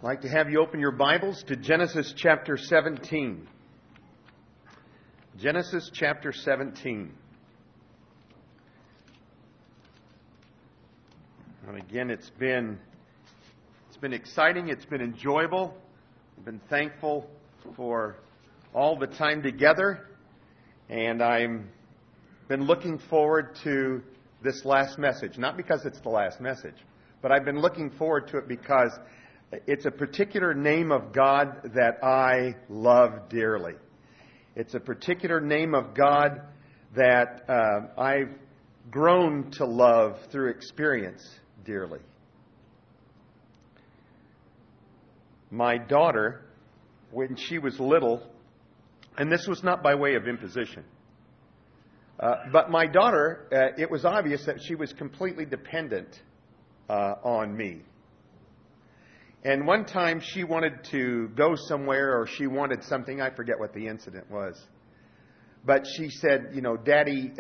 I'd like to have you open your Bibles to Genesis chapter 17. Genesis chapter 17. And again, it's been exciting. It's been enjoyable. I've been thankful for all the time together. And I've been looking forward to this last message. Not because it's the last message, but I've been looking forward to it because it's a particular name of God that I love dearly. It's a particular name of God that I've grown to love through experience dearly. My daughter, when she was little, and this was not by way of imposition, but my daughter, it was obvious that she was completely dependent on me. And one time she wanted to go somewhere, or she wanted something. I forget what the incident was. But she said, Daddy,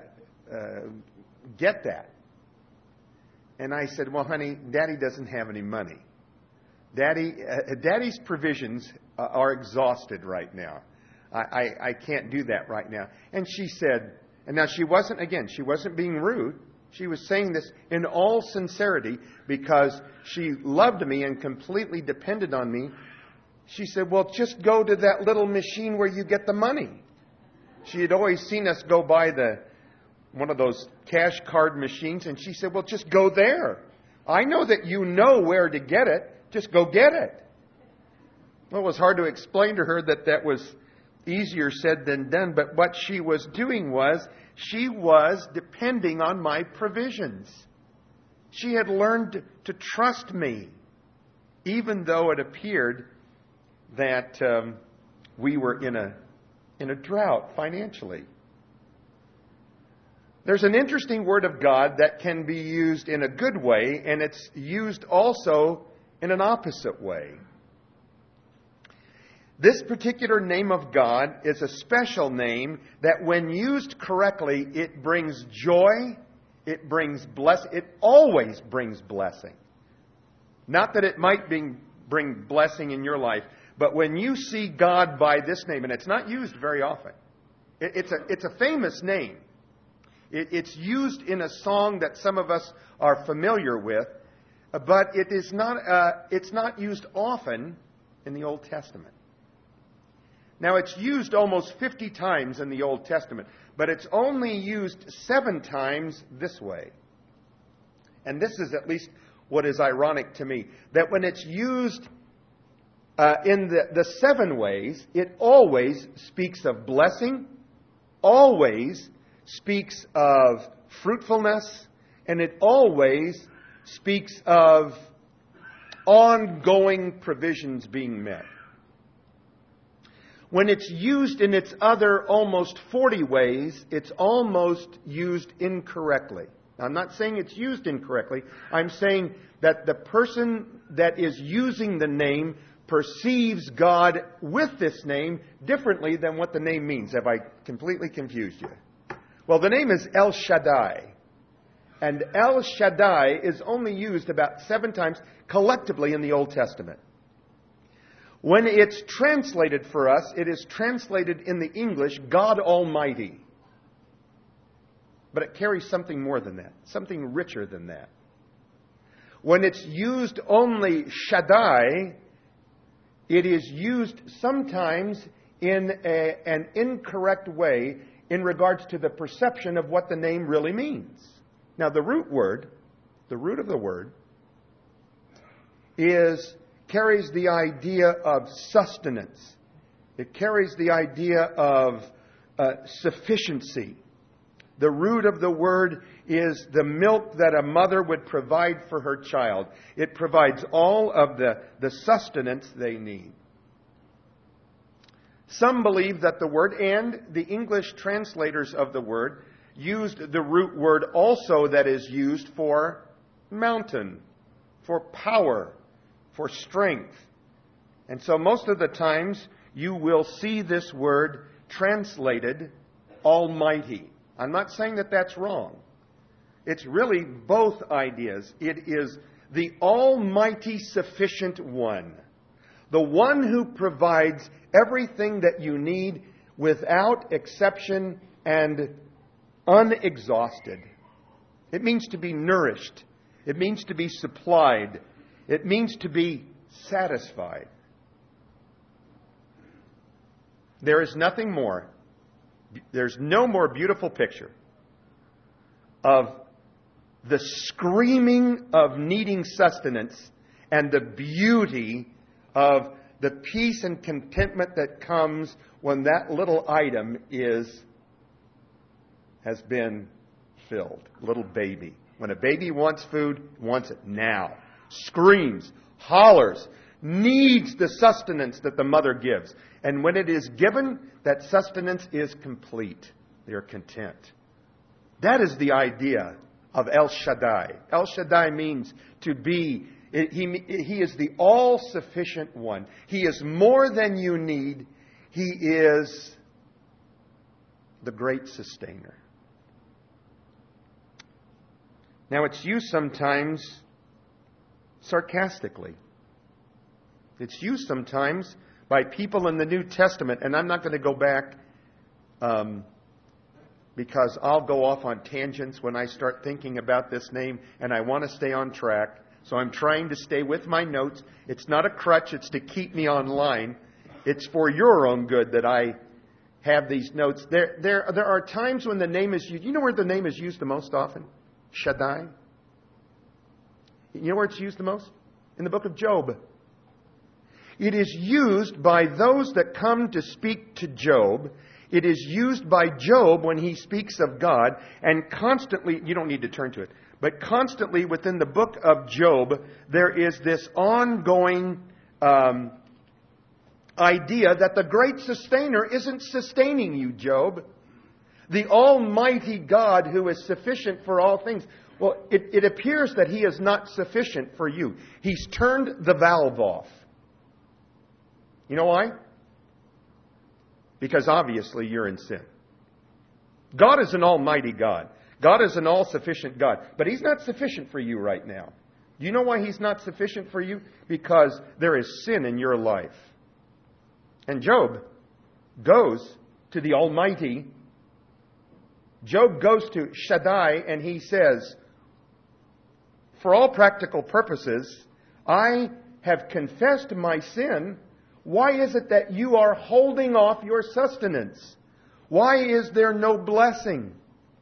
get that. And I said, well, honey, Daddy doesn't have any money. Daddy's provisions are exhausted right now. I can't do that right now. And she said, and now she wasn't being rude. She was saying this in all sincerity because she loved me and completely depended on me. She said, well, just go to that little machine where you get the money. She had always seen us go by one of those cash card machines, and she said, well, just go there. I know that you know where to get it. Just go get it. Well, it was hard to explain to her that was easier said than done, but what she was doing was she was depending on my provisions. She had learned to trust me, even though it appeared that we were in a drought financially. There's an interesting word of God that can be used in a good way, and it's used also in an opposite way. This particular name of God is a special name that when used correctly, it brings joy, it brings blessing, it always brings blessing. Not that it might bring blessing in your life, but when you see God by this name, and it's not used very often, it's a famous name. It's used in a song that some of us are familiar with, but it's not used often in the Old Testament. Now, it's used almost 50 times in the Old Testament, but it's only used 7 times this way. And this is at least what is ironic to me, that when it's used in the 7 ways, it always speaks of blessing, always speaks of fruitfulness, and it always speaks of ongoing provisions being met. When it's used in its other almost 40 ways, it's almost used incorrectly. Now, I'm not saying it's used incorrectly. I'm saying that the person that is using the name perceives God with this name differently than what the name means. Have I completely confused you? Well, the name is El Shaddai. And El Shaddai is only used about 7 times collectively in the Old Testament. When it's translated for us, it is translated in the English, God Almighty. But it carries something more than that, something richer than that. When it's used only Shaddai, it is used sometimes in an incorrect way in regards to the perception of what the name really means. Now, the root of the word, carries the idea of sustenance. It carries the idea of sufficiency. The root of the word is the milk that a mother would provide for her child. It provides all of the sustenance they need. Some believe that the word, and the English translators of the word, used the root word also that is used for mountain, for power, for strength. And so most of the times you will see this word translated Almighty. I'm not saying that that's wrong. It's really both ideas. It is the Almighty Sufficient One. The one who provides everything that you need without exception and unexhausted. It means to be nourished. It means to be supplied. It means to be satisfied. There is nothing more. There's no more beautiful picture of the screaming of needing sustenance and the beauty of the peace and contentment that comes when that little item has been filled. Little baby. When a baby wants food, wants it now. Screams, hollers, needs the sustenance that the mother gives. And when it is given, that sustenance is complete. They are content. That is the idea of El Shaddai. El Shaddai means to be. He is the all-sufficient one. He is more than you need. He is the great sustainer. Now, it's used sometimes sarcastically. It's used sometimes by people in the New Testament, and I'm not going to go back because I'll go off on tangents when I start thinking about this name, and I want to stay on track. So I'm trying to stay with my notes. It's not a crutch. It's to keep me online. It's for your own good that I have these notes. There are times when the name is used. You know where the name is used the most often? Shaddai. You know where it's used the most? In the book of Job. It is used by those that come to speak to Job. It is used by Job when he speaks of God. And constantly, you don't need to turn to it, but constantly within the book of Job, there is this ongoing idea that the great sustainer isn't sustaining you, Job. The Almighty God who is sufficient for all things. Well, it appears that He is not sufficient for you. He's turned the valve off. You know why? Because obviously you're in sin. God is an almighty God. God is an all-sufficient God. But He's not sufficient for you right now. Do you know why He's not sufficient for you? Because there is sin in your life. And Job goes to the Almighty. Job goes to Shaddai and he says, for all practical purposes, I have confessed my sin. Why is it that you are holding off your sustenance? Why is there no blessing?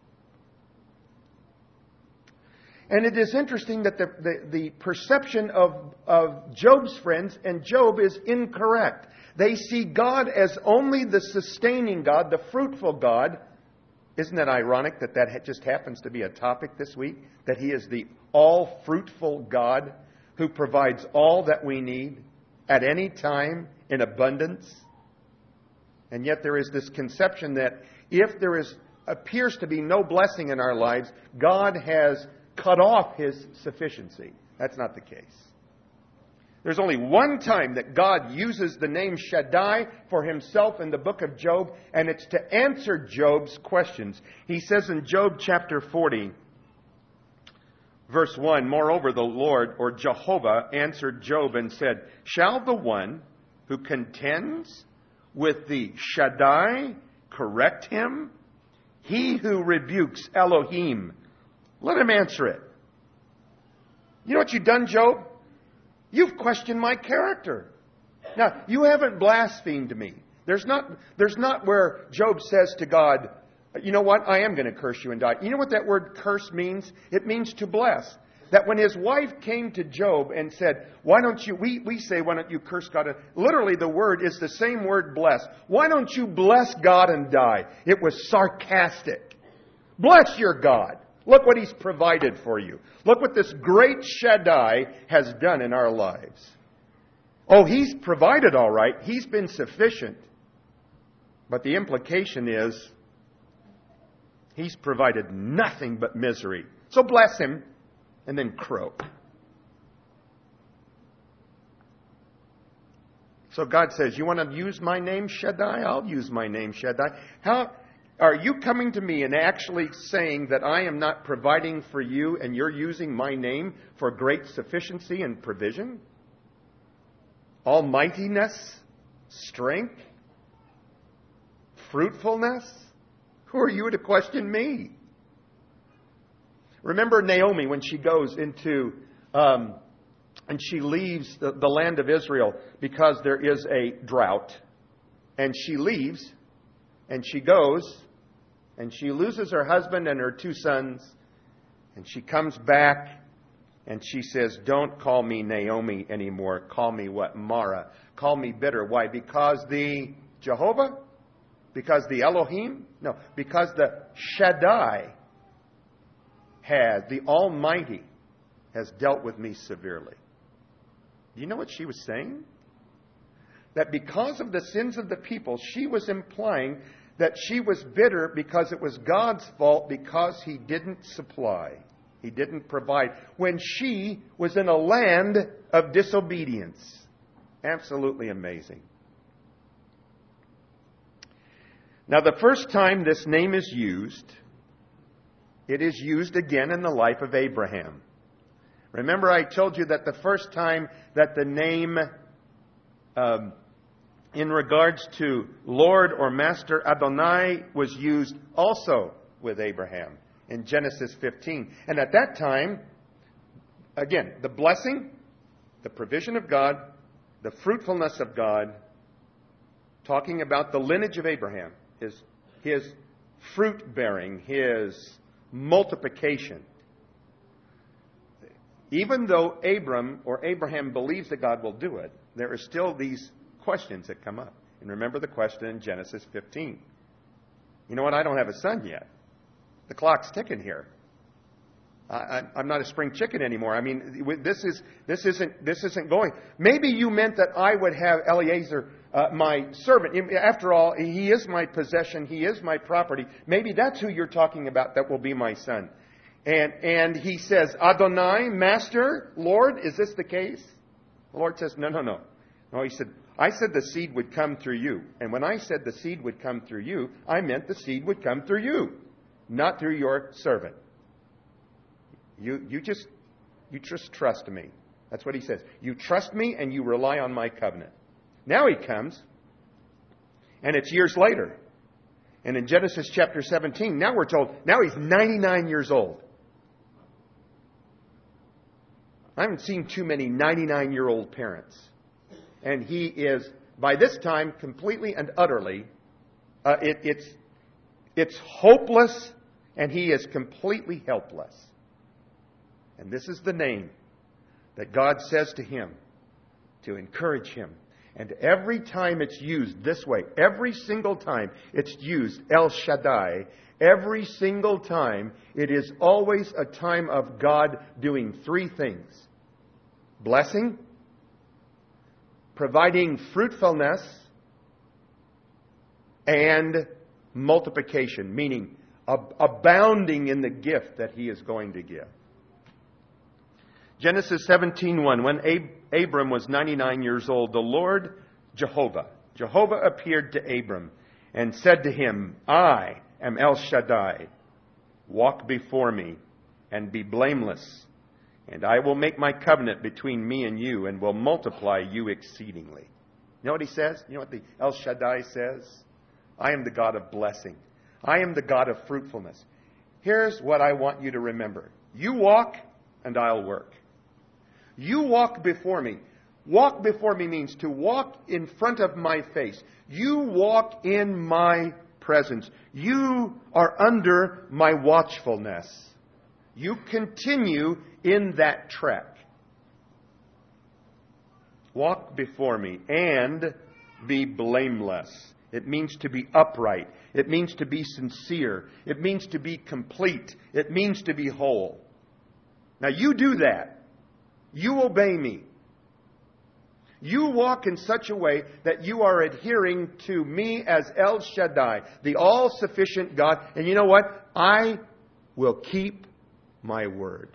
And it is interesting that the perception of Job's friends and Job is incorrect. They see God as only the sustaining God, the fruitful God. Isn't that ironic that just happens to be a topic this week? That He is the all-fruitful God who provides all that we need at any time in abundance. And yet there is this conception that if there appears to be no blessing in our lives, God has cut off His sufficiency. That's not the case. There's only one time that God uses the name Shaddai for Himself in the book of Job, and it's to answer Job's questions. He says in Job chapter 40, verse 1, moreover, the Lord, or Jehovah, answered Job and said, shall the one who contends with the Shaddai correct him? He who rebukes Elohim, let him answer it. You know what you've done, Job? You've questioned my character. Now, you haven't blasphemed me. There's not where Job says to God, you know what, I am going to curse you and die. You know what that word curse means? It means to bless. That when his wife came to Job and said, why don't you, we say, why don't you curse God? Literally the word is the same word bless. Why don't you bless God and die? It was sarcastic. Bless your God. Look what He's provided for you. Look what this great Shaddai has done in our lives. Oh, He's provided all right. He's been sufficient. But the implication is, He's provided nothing but misery. So bless Him and then croak. So God says, you want to use my name, Shaddai? I'll use my name, Shaddai. Are you coming to me and actually saying that I am not providing for you and you're using my name for great sufficiency and provision? Almightiness, strength, fruitfulness? Who are you to question me? Remember Naomi when she goes into, and she leaves the land of Israel because there is a drought. And she leaves, and she goes, and she loses her husband and her 2 sons. And she comes back, and she says, don't call me Naomi anymore. Call me what? Mara. Call me bitter. Why? Because the Jehovah? Because the Elohim? No, because the Shaddai the Almighty has dealt with me severely. Do you know what she was saying? That because of the sins of the people, she was implying that she was bitter because it was God's fault because He didn't supply. He didn't provide when she was in a land of disobedience. Absolutely amazing. Now, the first time this name is used, it is used again in the life of Abraham. Remember, I told you that the first time that the name in regards to Lord or Master Adonai was used also with Abraham in Genesis 15. And at that time, again, the blessing, the provision of God, the fruitfulness of God, talking about the lineage of Abraham, his fruit-bearing, his multiplication. Even though Abraham believes that God will do it, there are still these questions that come up. And remember the question in Genesis 15. You know what? I don't have a son yet. The clock's ticking here. I'm not a spring chicken anymore. I mean, this isn't going. Maybe you meant that I would have Eliezer, my servant. After all, he is my possession. He is my property. Maybe that's who you're talking about. That will be my son. And he says, Adonai, Master, Lord, is this the case? The Lord says, no. No, he said, I said the seed would come through you. And when I said the seed would come through you, I meant the seed would come through you, not through your servant. You just trust me. That's what he says. You trust me and you rely on my covenant. Now he comes, and it's years later. And in Genesis chapter 17, now we're told, now he's 99 years old. I haven't seen too many 99-year-old parents. And he is, by this time, completely and utterly, it's hopeless, and he is completely helpless. And this is the name that God says to him to encourage him. And every time it's used this way, every single time it's used El Shaddai, every single time it is always a time of God doing 3 things. Blessing, providing fruitfulness, and multiplication, meaning abounding in the gift that he is going to give. Genesis 17:1, when Abram was 99 years old, the Lord Jehovah appeared to Abram and said to him, I am El Shaddai. Walk before me and be blameless, and I will make my covenant between me and you and will multiply you exceedingly. You know what he says? You know what the El Shaddai says? I am the God of blessing. I am the God of fruitfulness. Here's what I want you to remember. You walk and I'll work. You walk before me. Walk before me means to walk in front of my face. You walk in my presence. You are under my watchfulness. You continue in that trek. Walk before me and be blameless. It means to be upright. It means to be sincere. It means to be complete. It means to be whole. Now you do that. You obey me. You walk in such a way that you are adhering to me as El Shaddai, the all-sufficient God. And you know what? I will keep my word.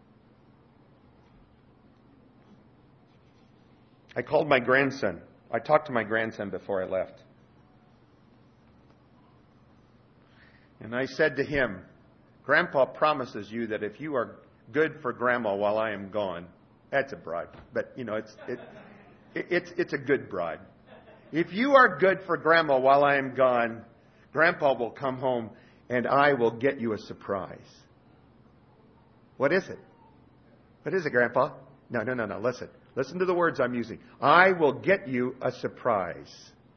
I called my grandson. I talked to my grandson before I left. And I said to him, Grandpa promises you that if you are good for Grandma while I am gone, that's a bribe. But, it's a good bribe. If you are good for Grandma while I am gone, Grandpa will come home and I will get you a surprise. What is it? What is it, Grandpa? No. Listen. Listen to the words I'm using. I will get you a surprise.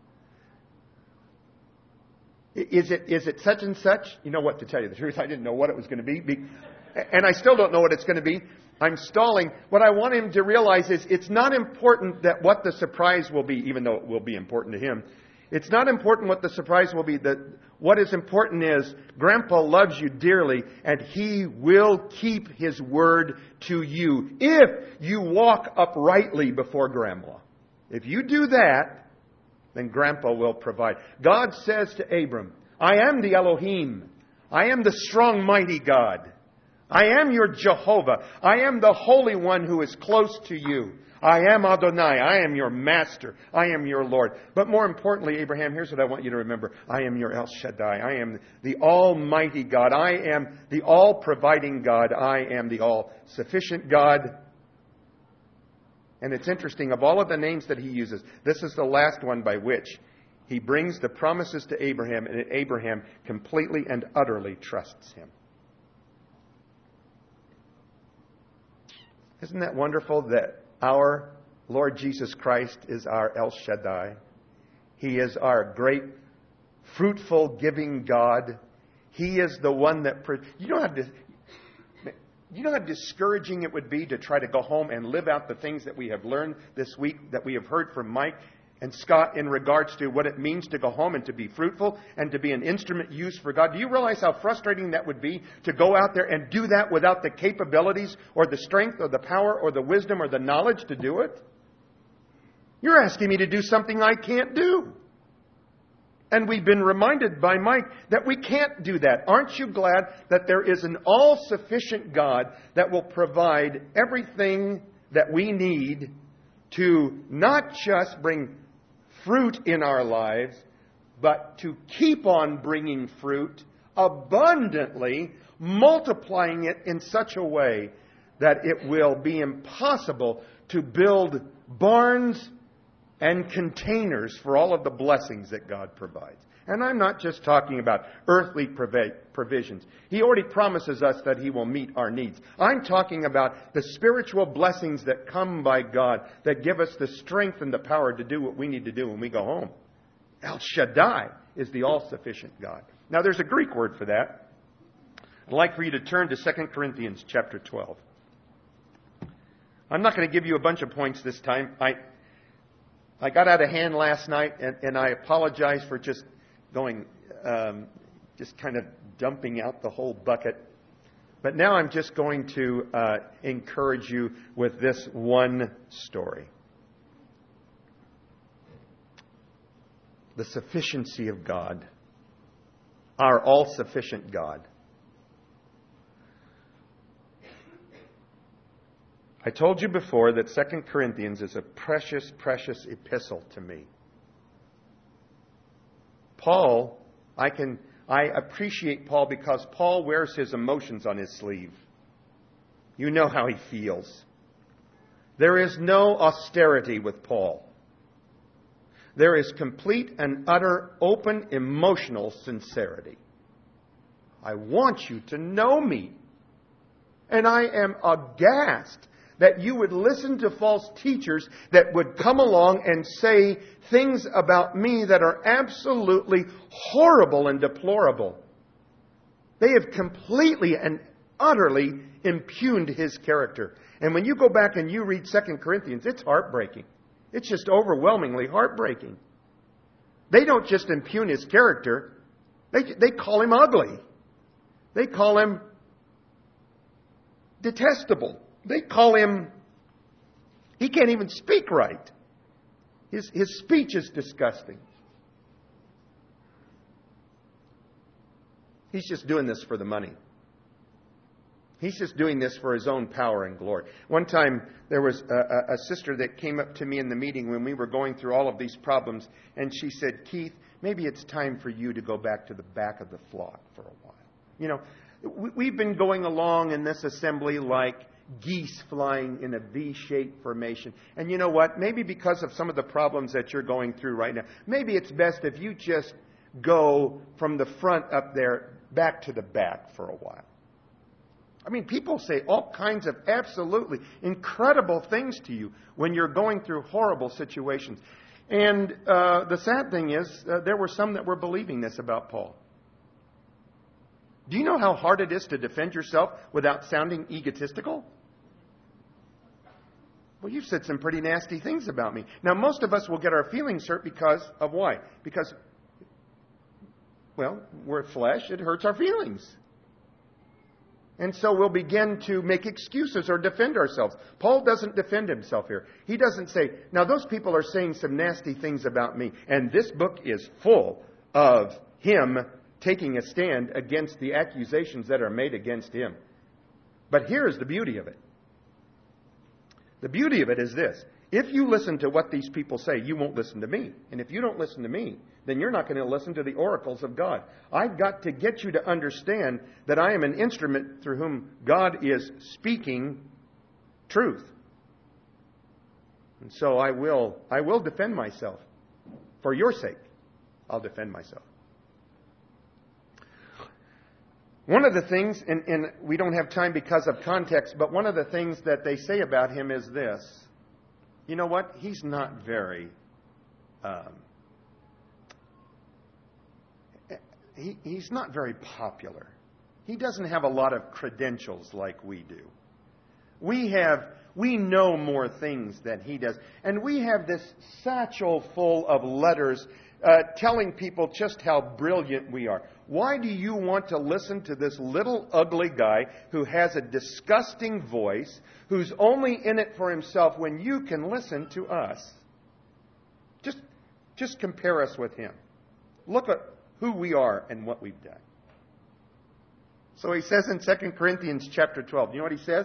Is it such and such? You know what, to tell you the truth, I didn't know what it was going to be. And I still don't know what it's going to be. I'm stalling. What I want him to realize is it's not important that what the surprise will be, even though it will be important to him. It's not important what the surprise will be. What is important is Grandpa loves you dearly, and he will keep his word to you if you walk uprightly before Grandma. If you do that, then Grandpa will provide. God says to Abram, I am the Elohim. I am the strong, mighty God. I am your Jehovah. I am the Holy One who is close to you. I am Adonai. I am your master. I am your Lord. But more importantly, Abraham, here's what I want you to remember. I am your El Shaddai. I am the Almighty God. I am the all-providing God. I am the all-sufficient God. And it's interesting, of all of the names that he uses, this is the last one by which he brings the promises to Abraham, and Abraham completely and utterly trusts him. Isn't that wonderful that our Lord Jesus Christ is our El Shaddai? He is our great, fruitful, giving God. He is the one that... You know how discouraging it would be to try to go home and live out the things that we have learned this week, that we have heard from Mike and Scott in regards to what it means to go home and to be fruitful and to be an instrument used for God. Do you realize how frustrating that would be to go out there and do that without the capabilities or the strength or the power or the wisdom or the knowledge to do it? You're asking me to do something I can't do. And we've been reminded by Mike that we can't do that. Aren't you glad that there is an all-sufficient God that will provide everything that we need to not just bring fruit in our lives, but to keep on bringing fruit abundantly, multiplying it in such a way that it will be impossible to build barns and containers for all of the blessings that God provides. And I'm not just talking about earthly provisions. He already promises us that He will meet our needs. I'm talking about the spiritual blessings that come by God that give us the strength and the power to do what we need to do when we go home. El Shaddai is the all-sufficient God. Now, there's a Greek word for that. I'd like for you to turn to 2 Corinthians chapter 12. I'm not going to give you a bunch of points this time. I got out of hand last night, and I apologize for just going, just kind of dumping out the whole bucket. But now I'm just going to encourage you with this one story. The sufficiency of God, our all-sufficient God. I told you before that 2 Corinthians is a precious, precious epistle to me. Paul, I appreciate Paul because Paul wears his emotions on his sleeve. You know how he feels. There is no austerity with Paul. There is complete and utter open emotional sincerity. I want you to know me. And I am aghast that you would listen to false teachers that would come along and say things about me that are absolutely horrible and deplorable. They have completely and utterly impugned his character. And when you go back and you read 2 Corinthians, it's heartbreaking. It's just overwhelmingly heartbreaking. They don't just impugn his character. They call him ugly. They call him detestable. They call him, he can't even speak right. His speech is disgusting. He's just doing this for the money. He's just doing this for His own power and glory. One time, there was a sister that came up to me in the meeting when we were going through all of these problems, and she said, Keith, maybe it's time for you to go back to the back of the flock for a while. You know, we've been going along in this assembly like geese flying in a V-shaped formation. And you know what? Maybe because of some of the problems that you're going through right now, maybe it's best if you just go from the front up there back to the back for a while. I mean, people say all kinds of absolutely incredible things to you when you're going through horrible situations. And the sad thing is, there were some that were believing this about Paul. Do you know how hard it is to defend yourself without sounding egotistical? Well, you've said some pretty nasty things about me. Now, most of us will get our feelings hurt because of why? Because, well, we're flesh. It hurts our feelings. And so we'll begin to make excuses or defend ourselves. Paul doesn't defend himself here. He doesn't say, now those people are saying some nasty things about me, and this book is full of him taking a stand against the accusations that are made against him. But here's the beauty of it. The beauty of it is this. If you listen to what these people say, you won't listen to me. And if you don't listen to me, then you're not going to listen to the oracles of God. I've got to get you to understand that I am an instrument through whom God is speaking truth. And so I will defend myself. For your sake, I'll defend myself. One of the things, and we don't have time because of context, but one of the things that they say about him is this. You know what? He's not very... He's not very popular. He doesn't have a lot of credentials like we do. We know more things than he does. And we have this satchel full of letters telling people just how brilliant we are. Why do you want to listen to this little ugly guy who has a disgusting voice, who's only in it for himself, when you can listen to us? Just compare us with him. Look at who we are and what we've done. So he says in 2 Corinthians chapter 12, you know what he says?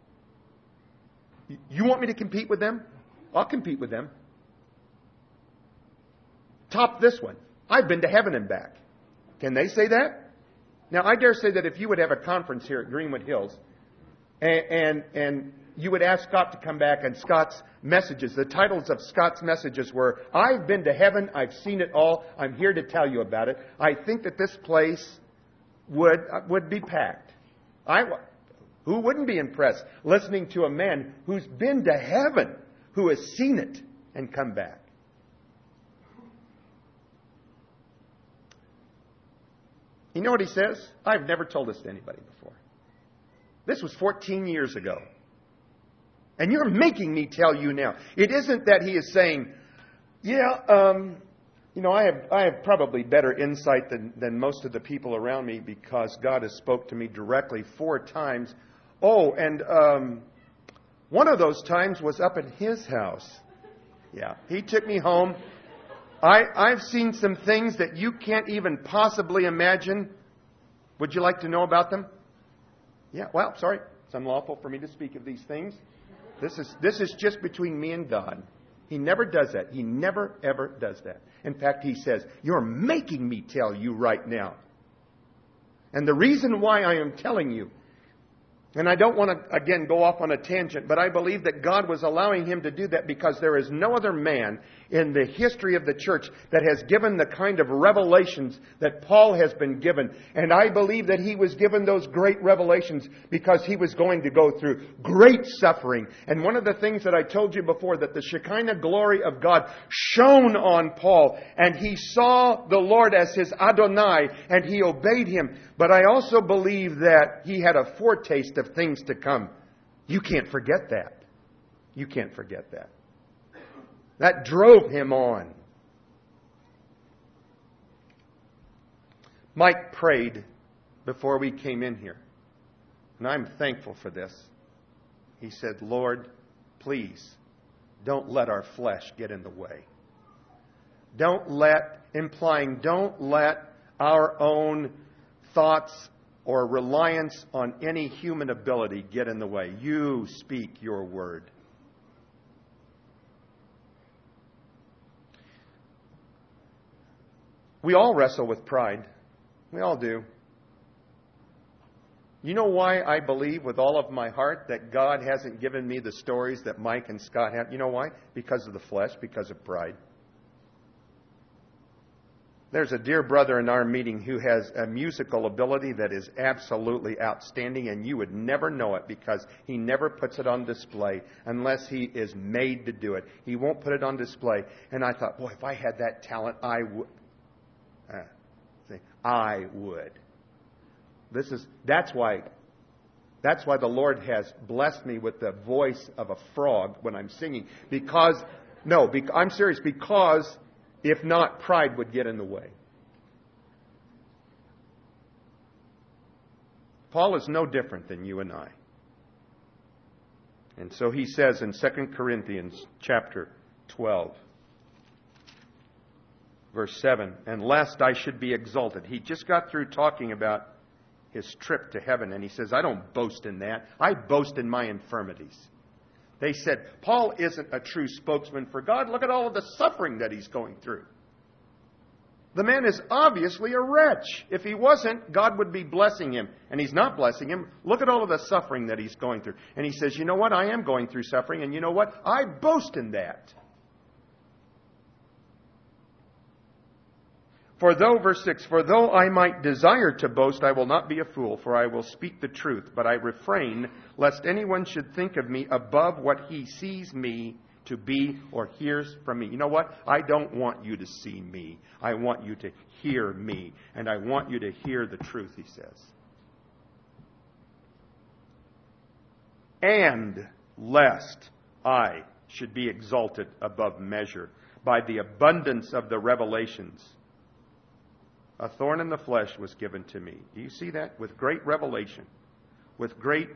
You want me to compete with them? I'll compete with them. Top this one. I've been to heaven and back. Can they say that? Now, I dare say that if you would have a conference here at Greenwood Hills and you would ask Scott to come back, and Scott's messages, the titles of Scott's messages were, I've been to heaven, I've seen it all, I'm here to tell you about it. I think that this place would be packed. Who wouldn't be impressed listening to a man who's been to heaven, who has seen it and come back? You know what he says? I've never told this to anybody before. This was 14 years ago. And you're making me tell you now. It isn't that he is saying, I have probably better insight than most of the people around me because God has spoke to me directly 4 times. Oh, and one of those times was up at his house. Yeah, he took me home. I've seen some things that you can't even possibly imagine. Would you like to know about them? Yeah, well, sorry. It's unlawful for me to speak of these things. This is just between me and God. He never does that. He never, ever does that. In fact, he says, you're making me tell you right now. And the reason why I am telling you, and I don't want to, again, go off on a tangent, but I believe that God was allowing him to do that because there is no other man in the history of the church that has given the kind of revelations that Paul has been given. And I believe that he was given those great revelations because he was going to go through great suffering. And one of the things that I told you before, that the Shekinah glory of God shone on Paul, and he saw the Lord as his Adonai, and he obeyed him. But I also believe that he had a foretaste of things to come. You can't forget that. You can't forget that. That drove him on. Mike prayed before we came in here. And I'm thankful for this. He said, Lord, please don't let our flesh get in the way. Don't let our own thoughts or reliance on any human ability get in the way. You speak your word. We all wrestle with pride. We all do. You know why I believe with all of my heart that God hasn't given me the stories that Mike and Scott have? You know why? Because of the flesh, because of pride. There's a dear brother in our meeting who has a musical ability that is absolutely outstanding, and you would never know it because he never puts it on display unless he is made to do it. He won't put it on display. And I thought, boy, if I had that talent, I would. I would. That's why the Lord has blessed me with the voice of a frog when I'm singing. I'm serious. Because if not, pride would get in the way. Paul is no different than you and I. And so he says in 2 Corinthians chapter 12, verse 7, and lest I should be exalted. He just got through talking about his trip to heaven, and he says, I don't boast in that. I boast in my infirmities. They said, Paul isn't a true spokesman for God. Look at all of the suffering that he's going through. The man is obviously a wretch. If he wasn't, God would be blessing him. And he's not blessing him. Look at all of the suffering that he's going through. And he says, you know what? I am going through suffering. And you know what? I boast in that. Verse 6, for though I might desire to boast, I will not be a fool, for I will speak the truth. But I refrain, lest anyone should think of me above what he sees me to be or hears from me. You know what? I don't want you to see me. I want you to hear me. And I want you to hear the truth, he says. And lest I should be exalted above measure by the abundance of the revelations. A thorn in the flesh was given to me. Do you see that? With great revelation, with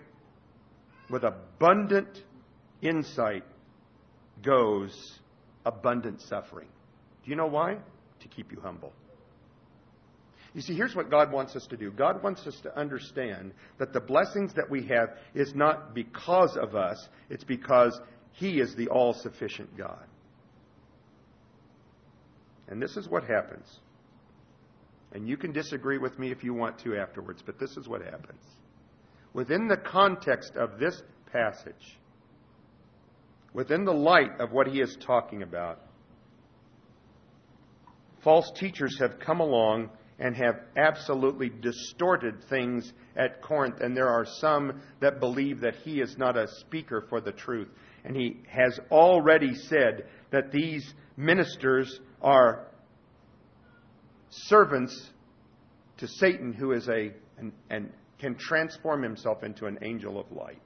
abundant insight goes abundant suffering. Do you know why? To keep you humble. You see, here's what God wants us to do. God wants us to understand that the blessings that we have is not because of us. It's because He is the all-sufficient God. And this is what happens. And you can disagree with me if you want to afterwards, but this is what happens. Within the context of this passage, within the light of what he is talking about, false teachers have come along and have absolutely distorted things at Corinth. And there are some that believe that he is not a speaker for the truth. And he has already said that these ministers are servants to Satan, who is and can transform himself into an angel of light.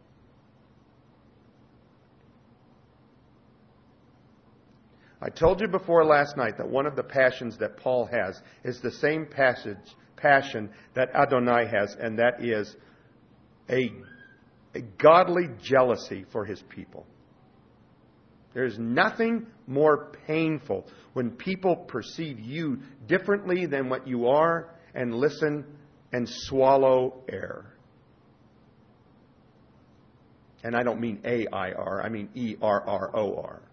I told you before last night that one of the passions that Paul has is the same passion that Adonai has, and that is a godly jealousy for his people. There's nothing more painful when people perceive you differently than what you are and listen and swallow air. And I don't mean A-I-R, I mean E-R-R-O-R.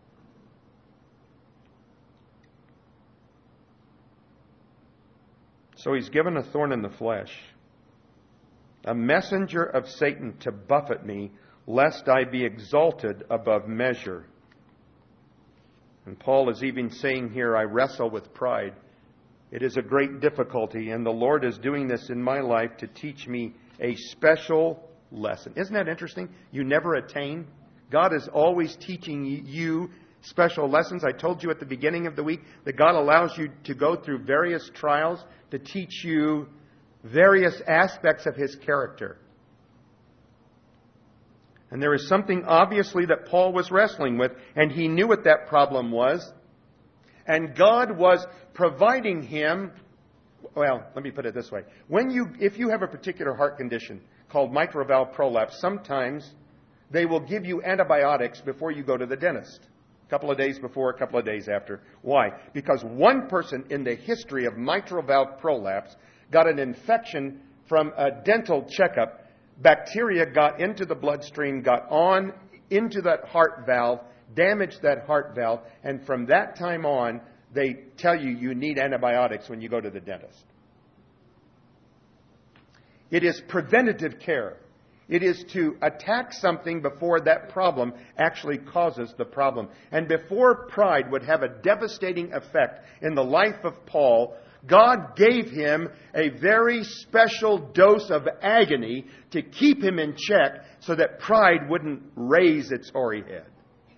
So he's given a thorn in the flesh, a messenger of Satan to buffet me, lest I be exalted above measure. And Paul is even saying here, I wrestle with pride. It is a great difficulty, and the Lord is doing this in my life to teach me a special lesson. Isn't that interesting? You never attain. God is always teaching you special lessons. I told you at the beginning of the week that God allows you to go through various trials to teach you various aspects of His character. And there is something obviously that Paul was wrestling with, and he knew what that problem was. And God was providing him, well, let me put it this way. If you have a particular heart condition called mitral valve prolapse, sometimes they will give you antibiotics before you go to the dentist. A couple of days before, a couple of days after. Why? Because one person in the history of mitral valve prolapse got an infection from a dental checkup, bacteria got into the bloodstream, got on into that heart valve, damaged that heart valve, and from that time on, they tell you need antibiotics when you go to the dentist. It is preventative care. It is to attack something before that problem actually causes the problem. And before pride would have a devastating effect in the life of Paul, God gave him a very special dose of agony to keep him in check so that pride wouldn't raise its hoary head.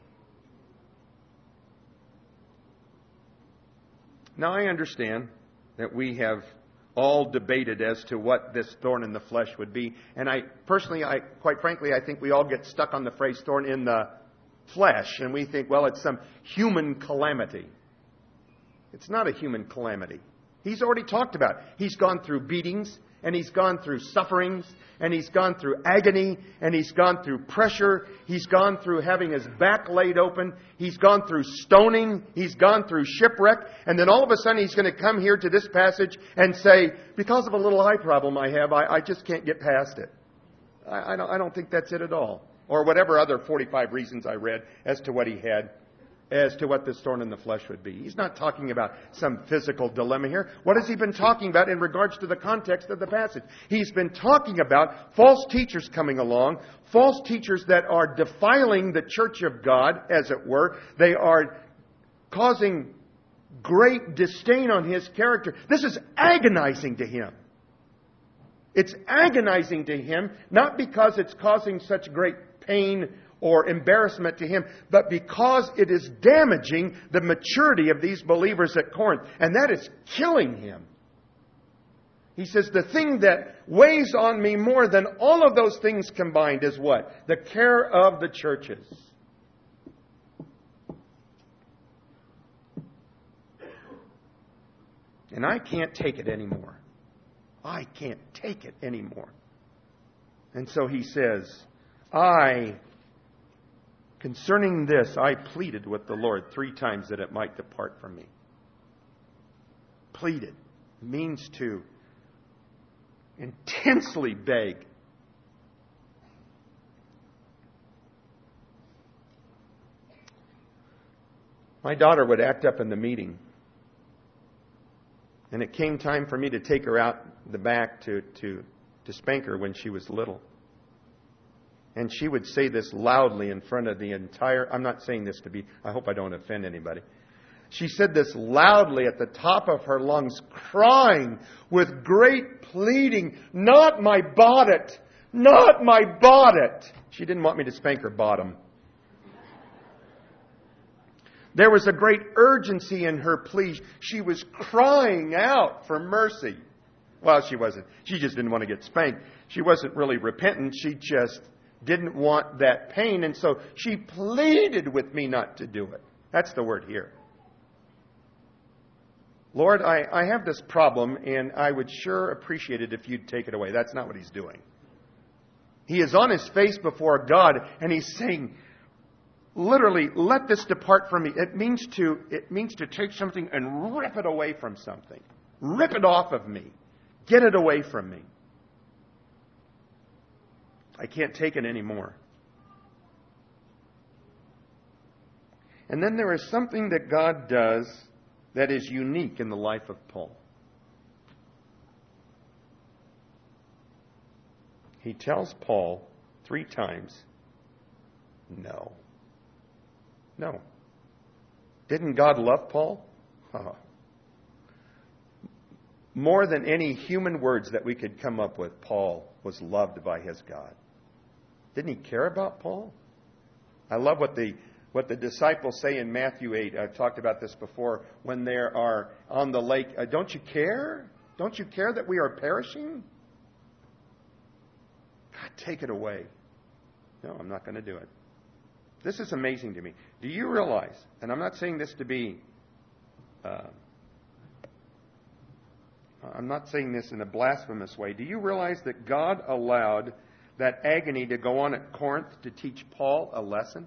Now I understand that we have all debated as to what this thorn in the flesh would be. And quite frankly, I think we all get stuck on the phrase thorn in the flesh. And we think, well, it's some human calamity. It's not a human calamity. He's already talked about it. He's gone through beatings, and he's gone through sufferings, and he's gone through agony, and he's gone through pressure. He's gone through having his back laid open. He's gone through stoning. He's gone through shipwreck. And then all of a sudden he's going to come here to this passage and say, because of a little eye problem I have, I just can't get past it. I don't think that's it at all. Or whatever other 45 reasons I read as to what he had, as to what this thorn in the flesh would be. He's not talking about some physical dilemma here. What has he been talking about in regards to the context of the passage? He's been talking about false teachers coming along, false teachers that are defiling the church of God, as it were. They are causing great disdain on his character. This is agonizing to him. It's agonizing to him, not because it's causing such great pain or embarrassment to him, but because it is damaging the maturity of these believers at Corinth. And that is killing him. He says, the thing that weighs on me more than all of those things combined is what? The care of the churches. And I can't take it anymore. I can't take it anymore. And so he says, concerning this, I pleaded with the Lord 3 times that it might depart from me. Pleaded means to intensely beg. My daughter would act up in the meeting. And it came time for me to take her out the back to spank her when she was little. And she would say this loudly in front of the entire... I'm not saying this to be... I hope I don't offend anybody. She said this loudly at the top of her lungs, crying with great pleading, "Not my bonnet! Not my bonnet!" She didn't want me to spank her bottom. There was a great urgency in her plea. She was crying out for mercy. Well, she wasn't. She just didn't want to get spanked. She wasn't really repentant. She just didn't want that pain. And so she pleaded with me not to do it. That's the word here. Lord, I have this problem, and I would sure appreciate it if you'd take it away. That's not what he's doing. He is on his face before God, and he's saying, literally, let this depart from me. It means to take something and rip it away from something. Rip it off of me. Get it away from me. I can't take it anymore. And then there is something that God does that is unique in the life of Paul. He tells Paul 3 times, no. No. Didn't God love Paul? More than any human words that we could come up with, Paul was loved by his God. Didn't he care about Paul? I love what the disciples say in Matthew 8. I've talked about this before. When they are on the lake, don't you care? Don't you care that we are perishing? God, take it away. No, I'm not going to do it. This is amazing to me. Do you realize, and I'm not saying this to be, I'm not saying this in a blasphemous way. Do you realize that God allowed that agony to go on at Corinth to teach Paul a lesson?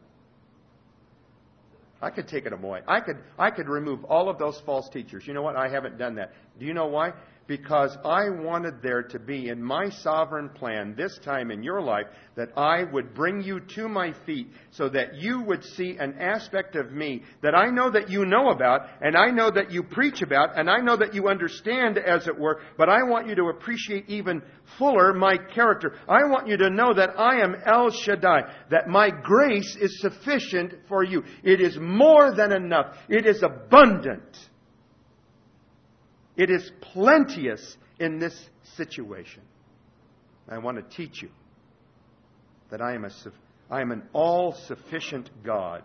I could take it away. I could remove all of those false teachers. You know what? I haven't done that. Do you know why? because I wanted there to be in my sovereign plan this time in your life that I would bring you to my feet so that you would see an aspect of me that I know that you know about, and I know that you preach about, and I know that you understand, as it were, but I want you to appreciate even fuller my character. I want you to know that I am El Shaddai, that my grace is sufficient for you. It is more than enough. It is abundant. It is plenteous in this situation. I want to teach you that I am an all-sufficient God.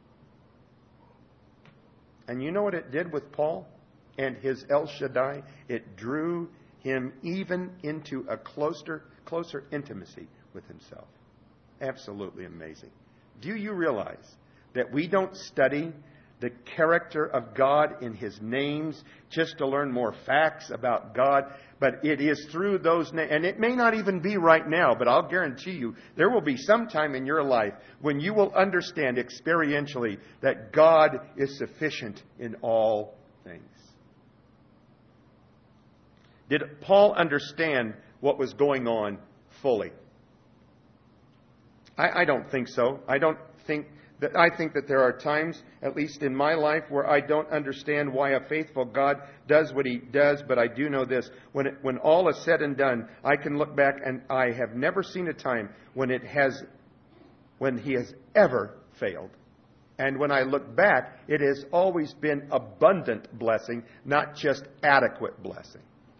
And you know what it did with Paul and his El Shaddai? It drew him even into a closer intimacy with himself. Absolutely amazing. Do you realize that we don't study the character of God in His names just to learn more facts about God, but it is through those names. And it may not even be right now, but I'll guarantee you there will be some time in your life when you will understand experientially that God is sufficient in all things. Did Paul understand what was going on fully? I don't think so. I think that there are times, at least in my life, where I don't understand why a faithful God does what He does, but I do know this. When all is said and done, I can look back and I have never seen a time when He has ever failed. And when I look back, it has always been abundant blessing, not just adequate blessing.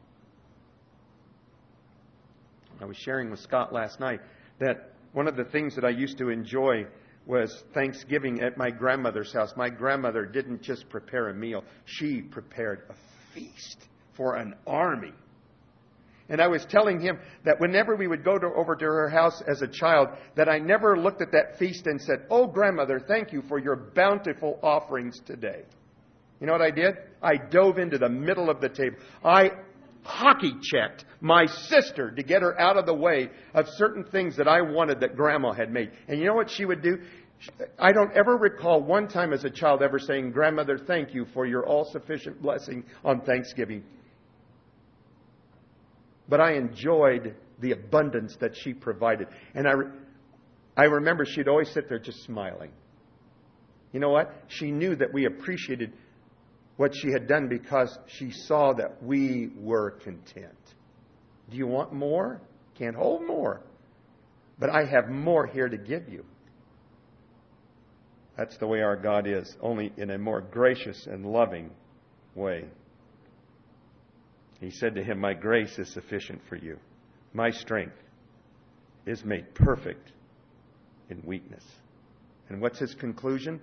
I was sharing with Scott last night that one of the things that I used to enjoy was Thanksgiving at my grandmother's house. My grandmother didn't just prepare a meal. She prepared a feast for an army. And I was telling him that whenever we would go over to her house as a child, that I never looked at that feast and said, "Oh, grandmother, thank you for your bountiful offerings today." You know what I did? I dove into the middle of the table. I hockey checked my sister to get her out of the way of certain things that I wanted that Grandma had made. And you know what she would do? I don't ever recall one time as a child ever saying, "Grandmother, thank you for your all-sufficient blessing on Thanksgiving." But I enjoyed the abundance that she provided. And I remember she'd always sit there just smiling. You know what? She knew that we appreciated what she had done because she saw that we were content. Do you want more? Can't hold more. But I have more here to give you. That's the way our God is, only in a more gracious and loving way. He said to him, "My grace is sufficient for you. My strength is made perfect in weakness." And what's his conclusion?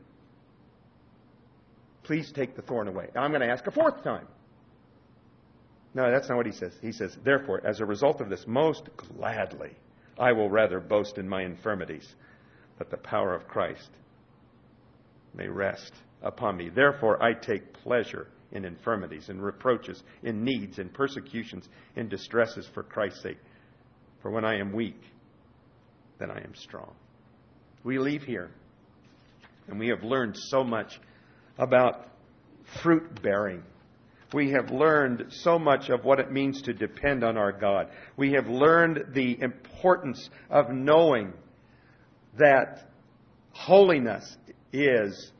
Please take the thorn away. I'm going to ask a fourth time. No, that's not what he says. He says, "Therefore, as a result of this, most gladly, I will rather boast in my infirmities, that the power of Christ may rest upon me. Therefore, I take pleasure in infirmities, in reproaches, in needs, in persecutions, in distresses for Christ's sake. For when I am weak, then I am strong." We leave here, and we have learned so much about fruit bearing. We have learned so much of what it means to depend on our God. We have learned the importance of knowing that holiness is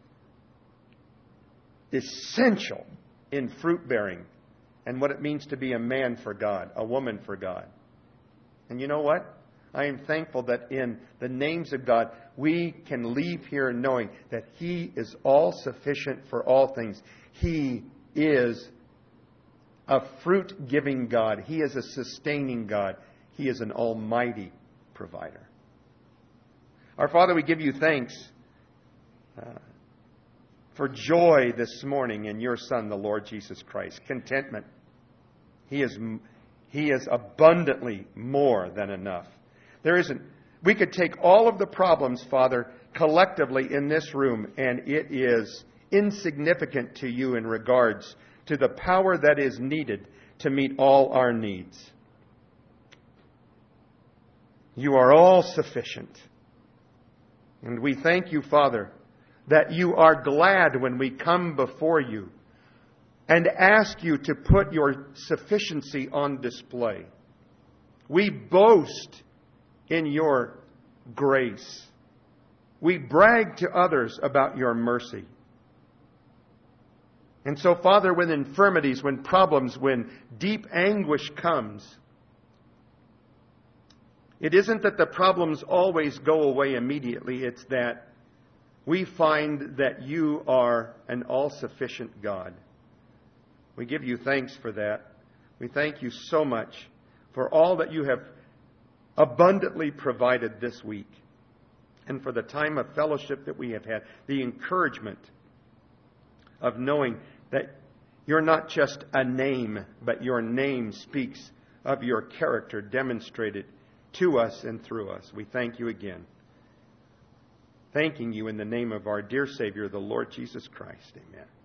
essential in fruit bearing and what it means to be a man for God, a woman for God. And you know what? I am thankful that in the names of God, we can leave here knowing that He is all sufficient for all things. He is a fruit-giving God. He is a sustaining God. He is an almighty provider. Our Father, we give you thanks for joy this morning in your Son, the Lord Jesus Christ. Contentment. He is abundantly more than enough. We could take all of the problems, Father, collectively in this room, and it is insignificant to you in regards to the power that is needed to meet all our needs. You are all sufficient. And we thank you, Father, that you are glad when we come before you and ask you to put your sufficiency on display. We boast in your grace. We brag to others about your mercy. And so, Father, when infirmities, when problems, when deep anguish comes, it isn't that the problems always go away immediately. It's that we find that you are an all-sufficient God. We give you thanks for that. We thank you so much for all that you have abundantly provided this week, and for the time of fellowship that we have had, the encouragement of knowing that you're not just a name, but your name speaks of your character demonstrated to us and through us. We thank you again. Thanking you in the name of our dear Savior, the Lord Jesus Christ. Amen.